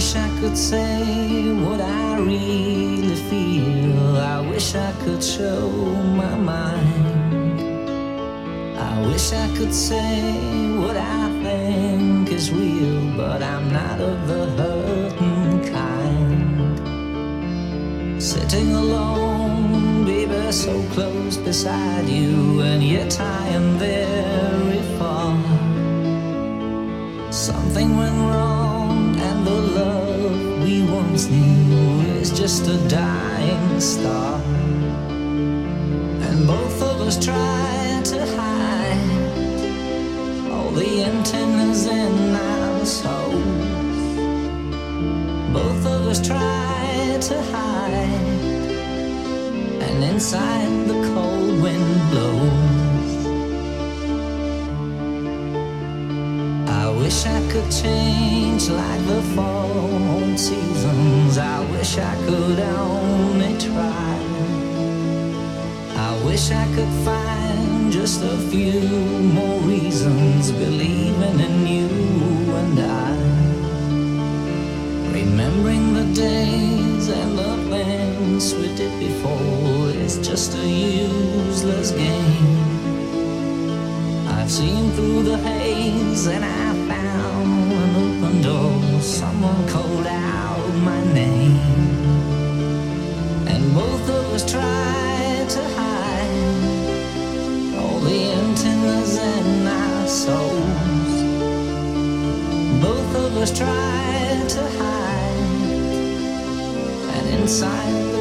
wish I could say what I really feel. I wish I could show my mind. I wish I could say what I think is real, but I'm not of the hurting kind. Sitting alone, baby, so close beside you, and yet I am very far. Something went wrong, and the love we once knew is just a dying star. And both of us try to hide all the emptiness in our souls. Both of us try to hide, and inside the cold wind blows. I wish I could change like the fall seasons. I wish I could only try. I wish I could find just a few more reasons believing in you and I. Remembering the days and the things we did before is just a useless game. I've seen through the haze and I found an open door. Someone called out my name, and both of us tried to hide all the emptiness in our souls. Both of us tried to hide, and inside